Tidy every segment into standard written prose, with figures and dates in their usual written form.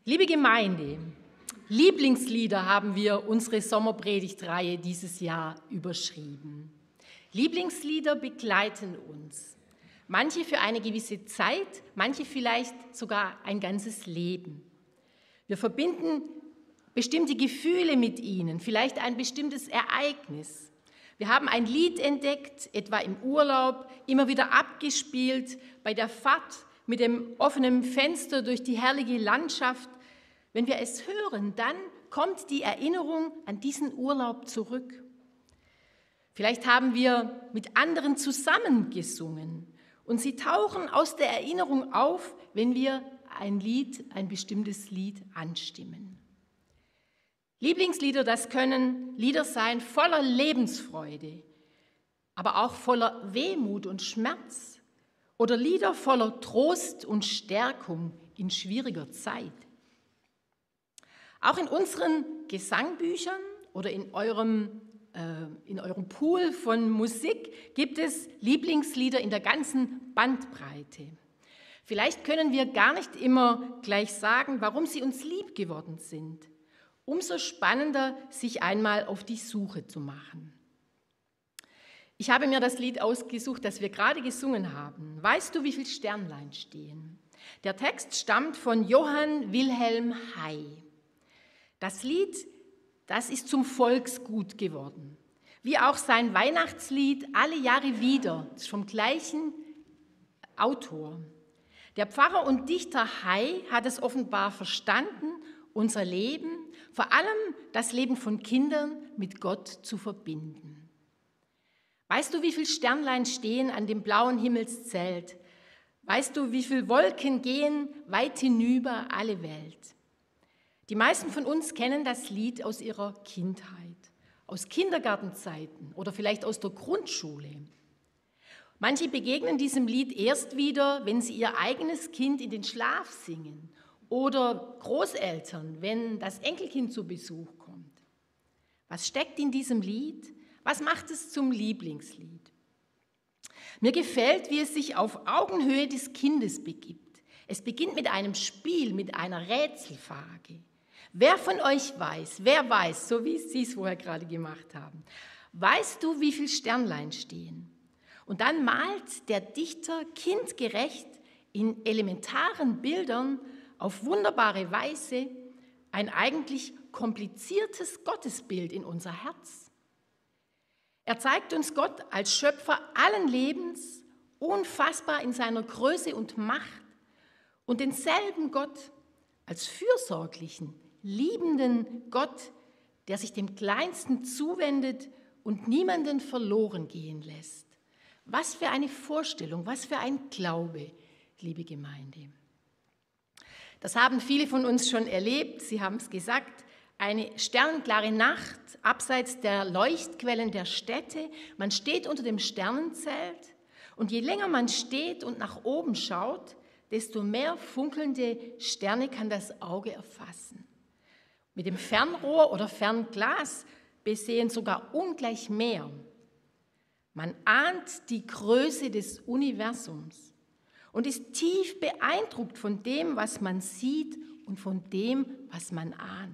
Liebe Gemeinde, Lieblingslieder haben wir unsere Sommerpredigtreihe dieses Jahr überschrieben. Lieblingslieder begleiten uns. Manche für eine gewisse Zeit, manche vielleicht sogar ein ganzes Leben. Wir verbinden bestimmte Gefühle mit ihnen, vielleicht ein bestimmtes Ereignis. Wir haben ein Lied entdeckt, etwa im Urlaub, immer wieder abgespielt, bei der Fahrt mit dem offenen Fenster durch die herrliche Landschaft. Wenn wir es hören, dann kommt die Erinnerung an diesen Urlaub zurück. Vielleicht haben wir mit anderen zusammen gesungen und sie tauchen aus der Erinnerung auf, wenn wir ein bestimmtes Lied anstimmen. Lieblingslieder, das können Lieder sein voller Lebensfreude, aber auch voller Wehmut und Schmerz oder Lieder voller Trost und Stärkung in schwieriger Zeit. Auch in unseren Gesangbüchern oder in eurem Pool von Musik gibt es Lieblingslieder in der ganzen Bandbreite. Vielleicht können wir gar nicht immer gleich sagen, warum sie uns lieb geworden sind. Umso spannender, sich einmal auf die Suche zu machen. Ich habe mir das Lied ausgesucht, das wir gerade gesungen haben. Weißt du, wie viele Sternlein stehen? Der Text stammt von Johann Wilhelm Hay. Das Lied, das ist zum Volksgut geworden, wie auch sein Weihnachtslied Alle Jahre wieder, das ist vom gleichen Autor. Der Pfarrer und Dichter Hay hat es offenbar verstanden, unser Leben, vor allem das Leben von Kindern, mit Gott zu verbinden. Weißt du, wie viele Sternlein stehen an dem blauen Himmelszelt? Weißt du, wie viele Wolken gehen weit hinüber alle Welt? Die meisten von uns kennen das Lied aus ihrer Kindheit, aus Kindergartenzeiten oder vielleicht aus der Grundschule. Manche begegnen diesem Lied erst wieder, wenn sie ihr eigenes Kind in den Schlaf singen oder Großeltern, wenn das Enkelkind zu Besuch kommt. Was steckt in diesem Lied? Was macht es zum Lieblingslied? Mir gefällt, wie es sich auf Augenhöhe des Kindes begibt. Es beginnt mit einem Spiel, mit einer Rätselfrage. Wer von euch weiß, wer weiß, so wie Sie es vorher gerade gemacht haben, weißt du, wie viele Sternlein stehen? Und dann malt der Dichter kindgerecht in elementaren Bildern auf wunderbare Weise ein eigentlich kompliziertes Gottesbild in unser Herz. Er zeigt uns Gott als Schöpfer allen Lebens, unfassbar in seiner Größe und Macht und denselben Gott als fürsorglichen, liebenden Gott, der sich dem Kleinsten zuwendet und niemanden verloren gehen lässt. Was für eine Vorstellung, was für ein Glaube, liebe Gemeinde. Das haben viele von uns schon erlebt, Sie haben es gesagt, eine sternenklare Nacht abseits der Leuchtquellen der Städte. Man steht unter dem Sternenzelt und je länger man steht und nach oben schaut, desto mehr funkelnde Sterne kann das Auge erfassen. Mit dem Fernrohr oder Fernglas besehen sogar ungleich mehr. Man ahnt die Größe des Universums und ist tief beeindruckt von dem, was man sieht und von dem, was man ahnt.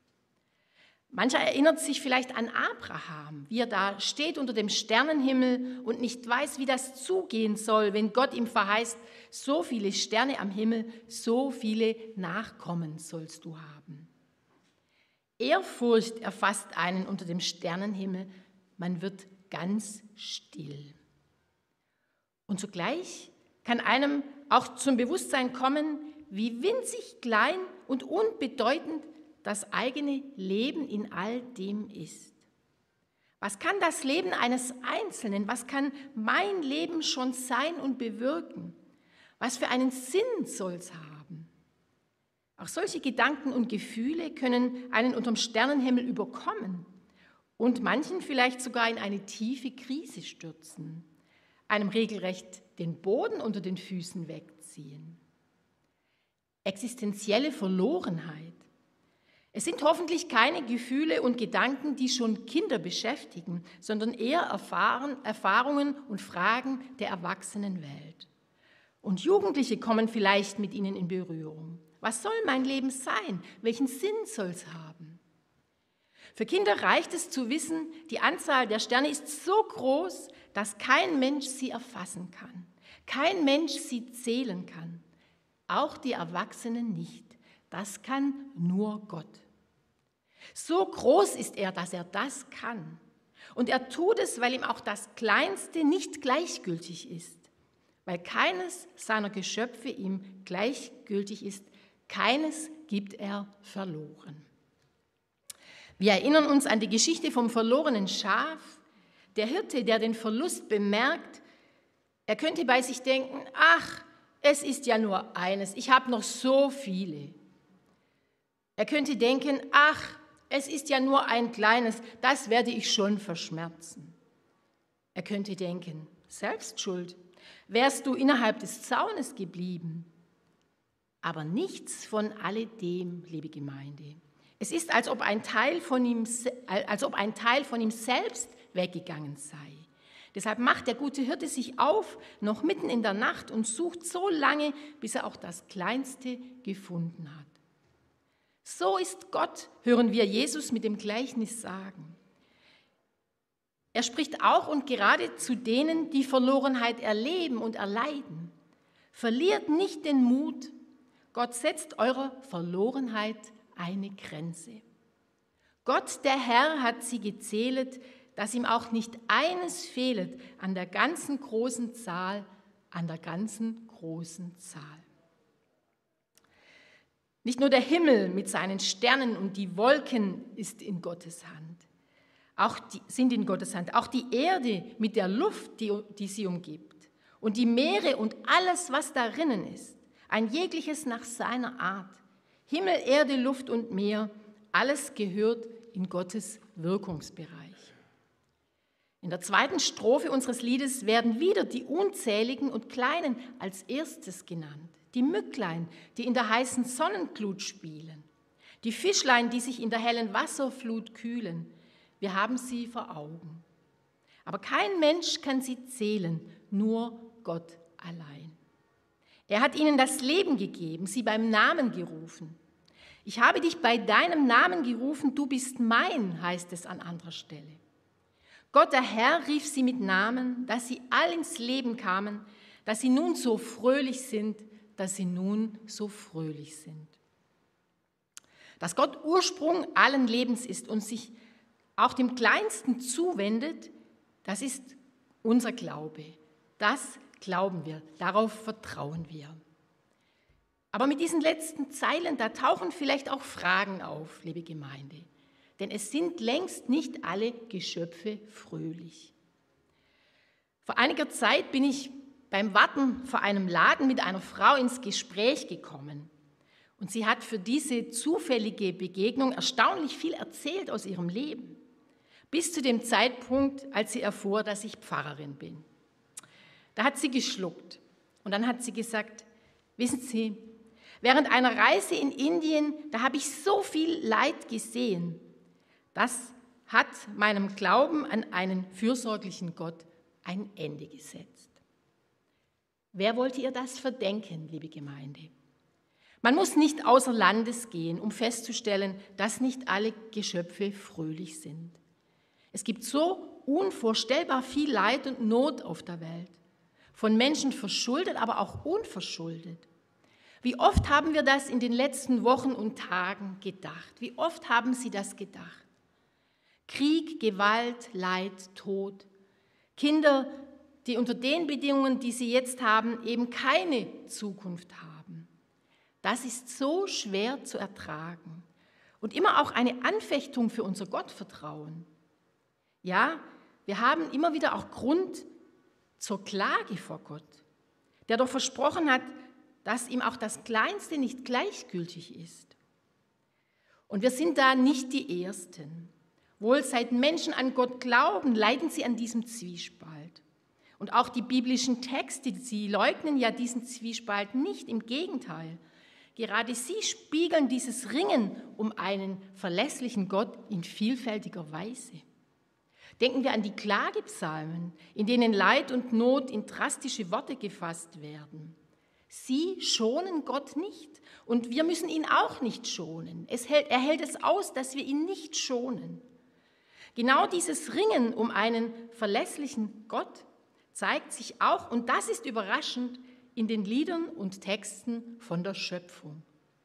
Mancher erinnert sich vielleicht an Abraham, wie er da steht unter dem Sternenhimmel und nicht weiß, wie das zugehen soll, wenn Gott ihm verheißt, so viele Sterne am Himmel, so viele Nachkommen sollst du haben. Ehrfurcht erfasst einen unter dem Sternenhimmel, man wird ganz still. Und zugleich kann einem auch zum Bewusstsein kommen, wie winzig klein und unbedeutend das eigene Leben in all dem ist. Was kann das Leben eines Einzelnen, was kann mein Leben schon sein und bewirken? Was für einen Sinn soll es haben? Auch solche Gedanken und Gefühle können einen unterm Sternenhimmel überkommen und manchen vielleicht sogar in eine tiefe Krise stürzen, einem regelrecht den Boden unter den Füßen wegziehen. Existenzielle Verlorenheit. Es sind hoffentlich keine Gefühle und Gedanken, die schon Kinder beschäftigen, sondern eher Erfahrungen und Fragen der Erwachsenenwelt. Und Jugendliche kommen vielleicht mit ihnen in Berührung. Was soll mein Leben sein? Welchen Sinn soll es haben? Für Kinder reicht es zu wissen, die Anzahl der Sterne ist so groß, dass kein Mensch sie erfassen kann. Kein Mensch sie zählen kann. Auch die Erwachsenen nicht. Das kann nur Gott. So groß ist er, dass er das kann. Und er tut es, weil ihm auch das Kleinste nicht gleichgültig ist. Weil keines seiner Geschöpfe ihm gleichgültig ist. Keines gibt er verloren. Wir erinnern uns an die Geschichte vom verlorenen Schaf. Der Hirte, der den Verlust bemerkt, er könnte bei sich denken, ach, es ist ja nur eines, ich habe noch so viele. Er könnte denken, ach, es ist ja nur ein kleines, das werde ich schon verschmerzen. Er könnte denken, Selbstschuld, wärst du innerhalb des Zaunes geblieben. Aber nichts von alledem, liebe Gemeinde. Es ist, als ob ein Teil von ihm selbst weggegangen sei. Deshalb macht der gute Hirte sich auf, noch mitten in der Nacht, und sucht so lange, bis er auch das Kleinste gefunden hat. So ist Gott, hören wir Jesus mit dem Gleichnis sagen. Er spricht auch und gerade zu denen, die Verlorenheit erleben und erleiden. Verliert nicht den Mut, Gott setzt eurer Verlorenheit eine Grenze. Gott, der Herr, hat sie gezählt, dass ihm auch nicht eines fehlet an der ganzen großen Zahl, Nicht nur der Himmel mit seinen Sternen und die Wolken ist in Gottes Hand, sind in Gottes Hand. Auch die Erde mit der Luft, die sie umgibt, und die Meere und alles, was darinnen ist, ein jegliches nach seiner Art. Himmel, Erde, Luft und Meer, alles gehört in Gottes Wirkungsbereich. In der zweiten Strophe unseres Liedes werden wieder die Unzähligen und Kleinen als erstes genannt. Die Mücklein, die in der heißen Sonnenglut spielen. Die Fischlein, die sich in der hellen Wasserflut kühlen. Wir haben sie vor Augen. Aber kein Mensch kann sie zählen, nur Gott allein. Er hat ihnen das Leben gegeben, sie beim Namen gerufen. Ich habe dich bei deinem Namen gerufen, du bist mein, heißt es an anderer Stelle. Gott, der Herr, rief sie mit Namen, dass sie all ins Leben kamen, dass sie nun so fröhlich sind, Dass Gott Ursprung allen Lebens ist und sich auch dem Kleinsten zuwendet, das ist unser Glaube. Das glauben wir, darauf vertrauen wir. Aber mit diesen letzten Zeilen, da tauchen vielleicht auch Fragen auf, liebe Gemeinde. Denn es sind längst nicht alle Geschöpfe fröhlich. Vor einiger Zeit bin ich beim Warten vor einem Laden mit einer Frau ins Gespräch gekommen. Und sie hat für diese zufällige Begegnung erstaunlich viel erzählt aus ihrem Leben. Bis zu dem Zeitpunkt, als sie erfuhr, dass ich Pfarrerin bin. Da hat sie geschluckt und dann hat sie gesagt, wissen Sie, während einer Reise in Indien, da habe ich so viel Leid gesehen. Das hat meinem Glauben an einen fürsorglichen Gott ein Ende gesetzt. Wer wollte ihr das verdenken, liebe Gemeinde? Man muss nicht außer Landes gehen, um festzustellen, dass nicht alle Geschöpfe fröhlich sind. Es gibt so unvorstellbar viel Leid und Not auf der Welt, von Menschen verschuldet, aber auch unverschuldet. Wie oft haben wir das in den letzten Wochen und Tagen gedacht? Wie oft haben Sie das gedacht? Krieg, Gewalt, Leid, Tod. Kinder, die unter den Bedingungen, die sie jetzt haben, eben keine Zukunft haben. Das ist so schwer zu ertragen und immer auch eine Anfechtung für unser Gottvertrauen. Ja, wir haben immer wieder auch Grund zur Klage vor Gott, der doch versprochen hat, dass ihm auch das Kleinste nicht gleichgültig ist. Und wir sind da nicht die Ersten. Wohl seit Menschen an Gott glauben, leiden sie an diesem Zwiespalt. Und auch die biblischen Texte, sie leugnen ja diesen Zwiespalt nicht, im Gegenteil. Gerade sie spiegeln dieses Ringen um einen verlässlichen Gott in vielfältiger Weise. Denken wir an die Klagepsalmen, in denen Leid und Not in drastische Worte gefasst werden. Sie schonen Gott nicht und wir müssen ihn auch nicht schonen. Er hält es aus, dass wir ihn nicht schonen. Genau dieses Ringen um einen verlässlichen Gott zeigt sich auch, und das ist überraschend, in den Liedern und Texten von der Schöpfung.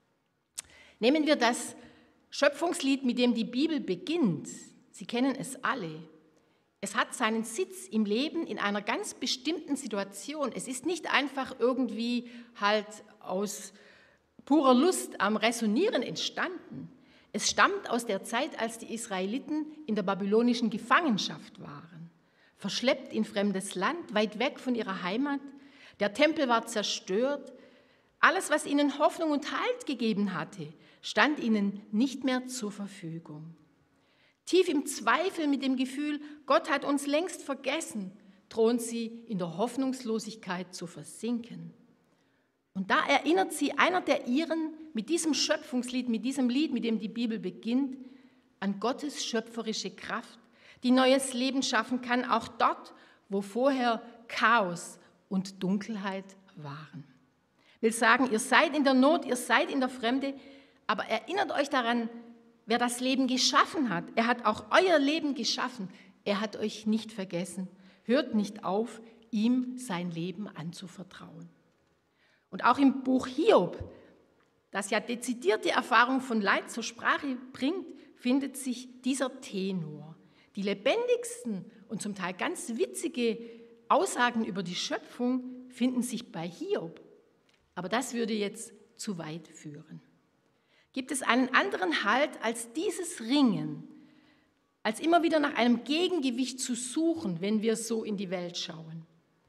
Nehmen wir das Schöpfungslied, mit dem die Bibel beginnt. Sie kennen es alle. Es hat seinen Sitz im Leben in einer ganz bestimmten Situation. Es ist nicht einfach irgendwie halt aus purer Lust am Räsonieren entstanden. Es stammt aus der Zeit, als die Israeliten in der babylonischen Gefangenschaft waren, verschleppt in fremdes Land, weit weg von ihrer Heimat. Der Tempel war zerstört. Alles, was ihnen Hoffnung und Halt gegeben hatte, stand ihnen nicht mehr zur Verfügung. Tief im Zweifel mit dem Gefühl, Gott hat uns längst vergessen, drohen sie in der Hoffnungslosigkeit zu versinken. Und da erinnert sie einer der ihren mit diesem Schöpfungslied, mit diesem Lied, mit dem die Bibel beginnt, an Gottes schöpferische Kraft, die neues Leben schaffen kann, auch dort, wo vorher Chaos und Dunkelheit waren. Ich will sagen, ihr seid in der Not, ihr seid in der Fremde, aber erinnert euch daran, wer das Leben geschaffen hat. Er hat auch euer Leben geschaffen. Er hat euch nicht vergessen. Hört nicht auf, ihm sein Leben anzuvertrauen. Und auch im Buch Hiob, das ja dezidierte Erfahrung von Leid zur Sprache bringt, findet sich dieser Tenor. Die lebendigsten und zum Teil ganz witzige Aussagen über die Schöpfung finden sich bei Hiob. Aber das würde jetzt zu weit führen. Gibt es einen anderen Halt als dieses Ringen, als immer wieder nach einem Gegengewicht zu suchen, wenn wir so in die Welt schauen?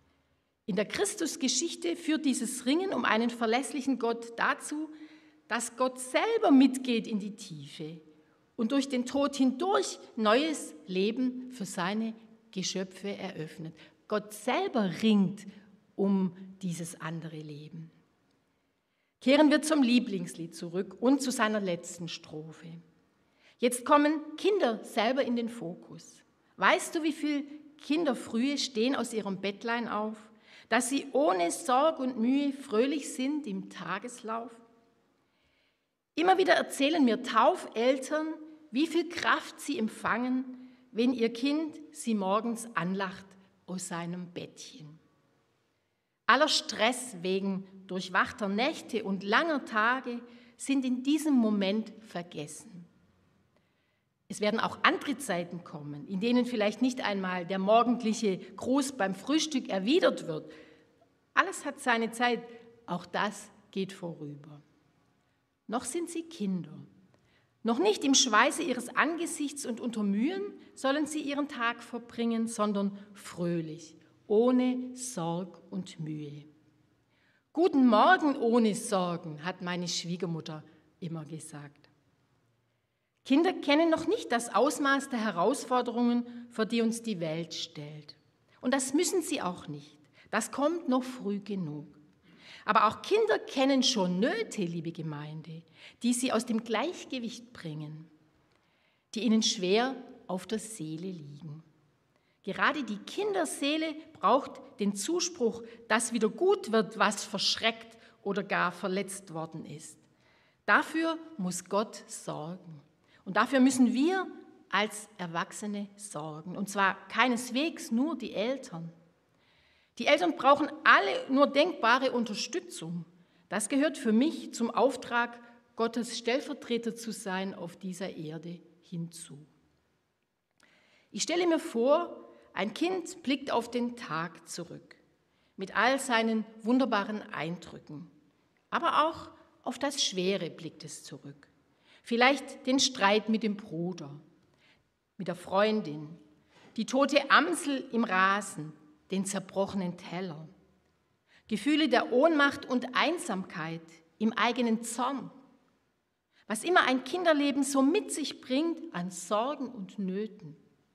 In der Christusgeschichte führt dieses Ringen um einen verlässlichen Gott dazu, dass Gott selber mitgeht in die Tiefe und durch den Tod hindurch neues Leben für seine Geschöpfe eröffnet. Gott selber ringt um dieses andere Leben. Kehren wir zum Lieblingslied zurück und zu seiner letzten Strophe. Jetzt kommen Kinder selber in den Fokus. Weißt du, wie viele Kinderfrühe stehen aus ihrem Bettlein auf, dass sie ohne Sorg und Mühe fröhlich sind im Tageslauf? Immer wieder erzählen mir Taufeltern, wie viel Kraft sie empfangen, wenn ihr Kind sie morgens anlacht aus seinem Bettchen. Aller Stress wegen durchwachter Nächte und langer Tage sind in diesem Moment vergessen. Es werden auch andere Zeiten kommen, in denen vielleicht nicht einmal der morgendliche Gruß beim Frühstück erwidert wird. Alles hat seine Zeit, auch das geht vorüber. Noch sind sie Kinder. Noch nicht im Schweiße ihres Angesichts und unter Mühen sollen sie ihren Tag verbringen, sondern fröhlich, ohne Sorg und Mühe. Guten Morgen ohne Sorgen, hat meine Schwiegermutter immer gesagt. Kinder kennen noch nicht das Ausmaß der Herausforderungen, vor die uns die Welt stellt. Und das müssen sie auch nicht. Das kommt noch früh genug. Aber auch Kinder kennen schon Nöte, liebe Gemeinde, die sie aus dem Gleichgewicht bringen, die ihnen schwer auf der Seele liegen. Gerade die Kinderseele braucht den Zuspruch, dass wieder gut wird, was verschreckt oder gar verletzt worden ist. Dafür muss Gott sorgen. Und dafür müssen wir als Erwachsene sorgen. Und zwar keineswegs nur die Eltern. Die Eltern brauchen alle nur denkbare Unterstützung. Das gehört für mich zum Auftrag, Gottes Stellvertreter zu sein auf dieser Erde hinzu. Ich stelle mir vor, ein Kind blickt auf den Tag zurück, mit all seinen wunderbaren Eindrücken. Aber auch auf das Schwere blickt es zurück. Vielleicht den Streit mit dem Bruder, mit der Freundin, die tote Amsel im Rasen, den zerbrochenen Teller. Gefühle der Ohnmacht und Einsamkeit im eigenen Zorn. Was immer ein Kinderleben so mit sich bringt an Sorgen und Nöten.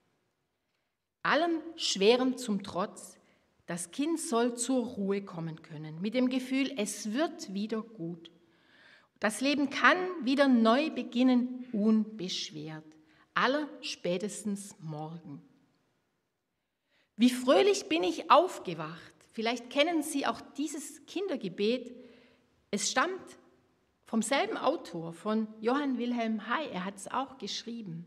Allem Schwerem zum Trotz, das Kind soll zur Ruhe kommen können, mit dem Gefühl, es wird wieder gut. Das Leben kann wieder neu beginnen, unbeschwert, allerspätestens morgen. Wie fröhlich bin ich aufgewacht, Vielleicht kennen Sie auch dieses Kindergebet. Es stammt vom selben Autor, von Johann Wilhelm Hay. Er hat es auch geschrieben.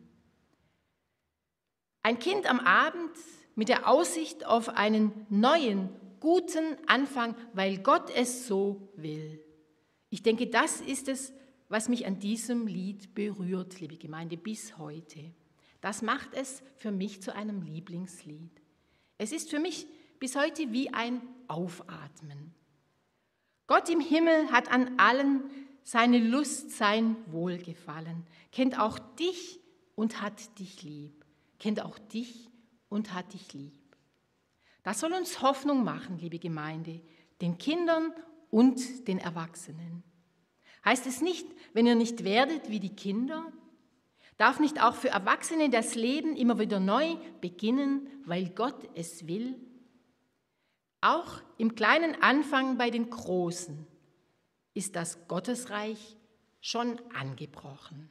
Ein Kind am Abend mit der Aussicht auf einen neuen, guten Anfang, weil Gott es so will. Ich denke, das ist es, was mich an diesem Lied berührt, liebe Gemeinde, bis heute. Das macht es für mich zu einem Lieblingslied. Es ist für mich bis heute wie ein Aufatmen. Gott im Himmel hat an allen seine Lust, sein Wohlgefallen, kennt auch dich und hat dich lieb. Kennt auch dich und hat dich lieb. Das soll uns Hoffnung machen, liebe Gemeinde, den Kindern und den Erwachsenen. Heißt es nicht, wenn ihr nicht werdet wie die Kinder? Darf nicht auch für Erwachsene das Leben immer wieder neu beginnen, weil Gott es will? Auch im kleinen Anfang bei den Großen ist das Gottesreich schon angebrochen.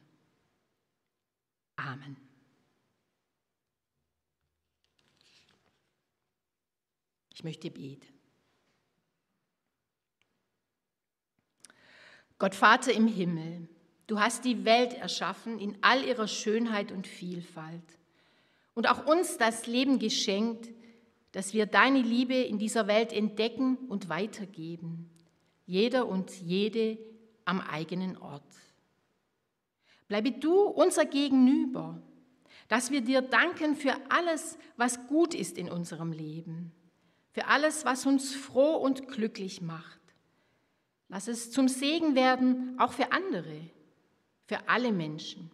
Amen. Ich möchte beten. Gott Vater im Himmel, du hast die Welt erschaffen in all ihrer Schönheit und Vielfalt und auch uns das Leben geschenkt, dass wir deine Liebe in dieser Welt entdecken und weitergeben, jeder und jede am eigenen Ort. Bleibe du unser Gegenüber, dass wir dir danken für alles, was gut ist in unserem Leben, für alles, was uns froh und glücklich macht. Lass es zum Segen werden, auch für andere, für alle Menschen.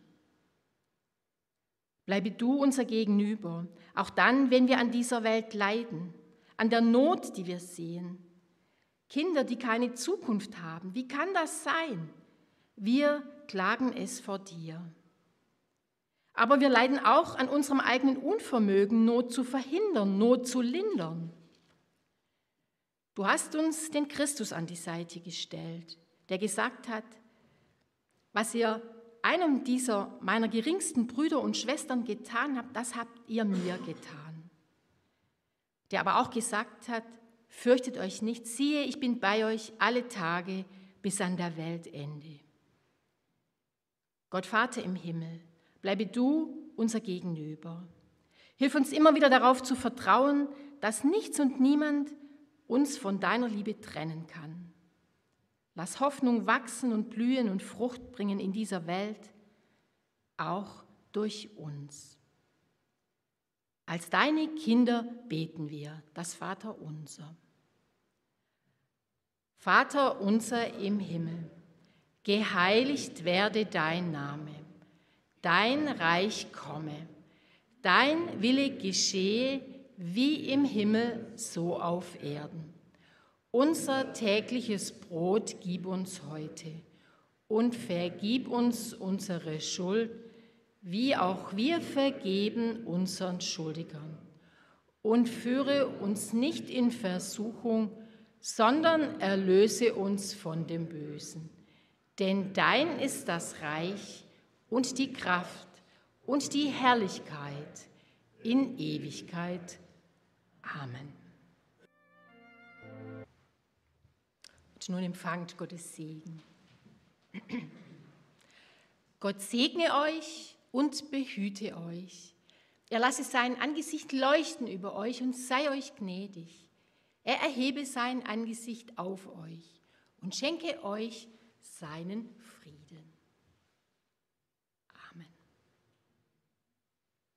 Bleibe du unser Gegenüber, auch dann, wenn wir an dieser Welt leiden, an der Not, die wir sehen. Kinder, die keine Zukunft haben, wie kann das sein? Wir klagen es vor dir. Aber wir leiden auch an unserem eigenen Unvermögen, Not zu verhindern, Not zu lindern. Du hast uns den Christus an die Seite gestellt, der gesagt hat, was ihr einem dieser meiner geringsten Brüder und Schwestern getan habt, das habt ihr mir getan. Der aber auch gesagt hat, fürchtet euch nicht, siehe, ich bin bei euch alle Tage bis an der Weltende. Gott Vater im Himmel, bleibe du unser Gegenüber. Hilf uns immer wieder darauf zu vertrauen, dass nichts und niemand uns von deiner Liebe trennen kann. Lass Hoffnung wachsen und blühen und Frucht bringen in dieser Welt, auch durch uns. Als deine Kinder beten wir das Vaterunser. Vater unser im Himmel, geheiligt werde dein Name, dein Reich komme, dein Wille geschehe, wie im Himmel, so auf Erden. Unser tägliches Brot gib uns heute und vergib uns unsere Schuld, wie auch wir vergeben unseren Schuldigern. Und führe uns nicht in Versuchung, sondern erlöse uns von dem Bösen. Denn dein ist das Reich und die Kraft und die Herrlichkeit in Ewigkeit. Amen. Und nun empfangt Gottes Segen. Gott segne euch und behüte euch. Er lasse sein Angesicht leuchten über euch und sei euch gnädig. Er erhebe sein Angesicht auf euch und schenke euch seinen Frieden.